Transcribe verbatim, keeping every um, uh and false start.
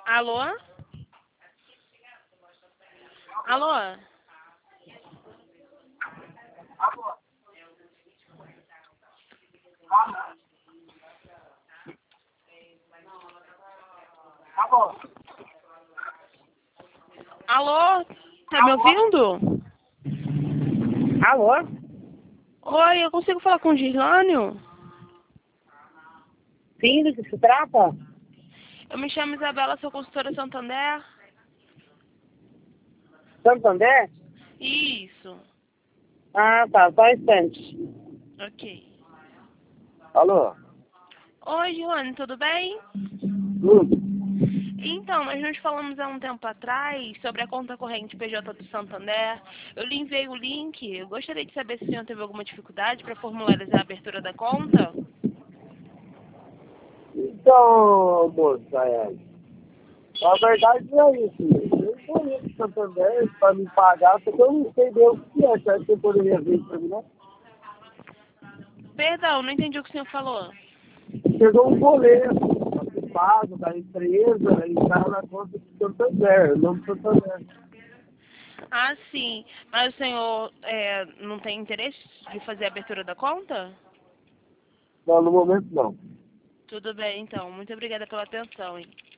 Alô? Alô? Alô? Tá me ouvindo? Alô? Oi, eu consigo falar com o Gislânio? Sim, do que se trata? Eu me chamo Isabela, sou consultora Santander. Santander? Isso. Ah, tá, só um instante. Ok. Alô? Oi, Gislânio, tudo bem? Tudo? Então, nós nos falamos há um tempo atrás sobre a conta corrente P J do Santander. Eu lhe enviei o link. Eu gostaria de saber se o senhor teve alguma dificuldade para formularizar a abertura da conta. Então, moça, é. A verdade é isso. Eu conheço Santander para me pagar, só que eu não sei bem o que é. Será que você poderia ver isso para mim, né? Perdão, não entendi o que o senhor falou. Chegou um boleto para ser pago da empresa e está na conta do Santander, o nome do Santander. Ah, sim. Mas o senhor é, não tem interesse de fazer a abertura da conta? Não, no momento não. Tudo bem, então. Muito obrigada pela atenção, hein?